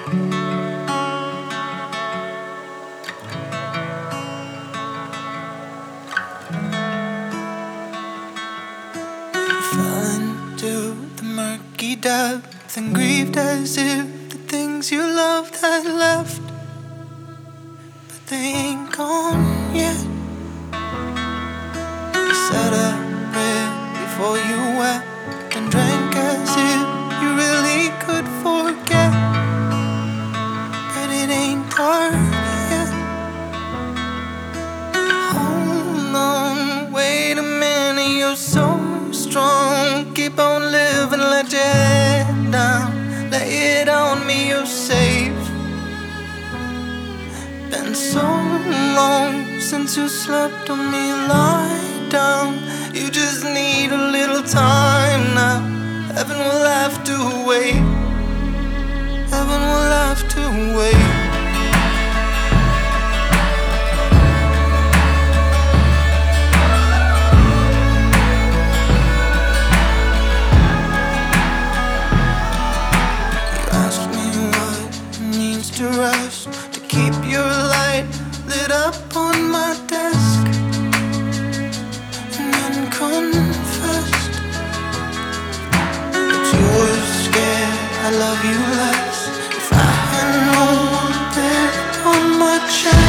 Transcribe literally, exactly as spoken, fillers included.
Fell into the murky depths and grieved as if the things you loved had left, but they ain't gone yet. You said a prayer before you wept and drank as if you really could forget, but it ain't dark yet. Hold on, wait a minute, you're so strong. Keep on living, let your head down. Lay it on me, you're safe. Been so long since you slept on me, lie down. You just need a little time now. Heaven will have to wait. Heaven will have to wait. To rush, to keep your light lit up on my desk, and then confessed that you were scared I love you less. If I had no one dead on my chest.